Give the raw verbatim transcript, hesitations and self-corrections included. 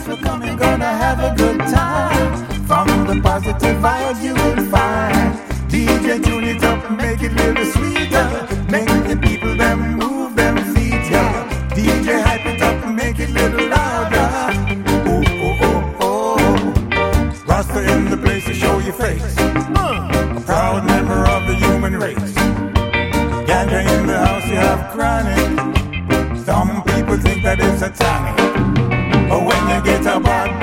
for coming, gonna have a good time. From the positive vibes you will find. D J tune it up and make it a little sweeter. Make the people them move them feet, yeah. D J hype it up and make it a little louder. Oh, oh, oh, oh. Rasta in the place to show your face. A proud member of the human race. Ganja in the house, you have chronic. Some people think that it's a tonic, but when you get a bad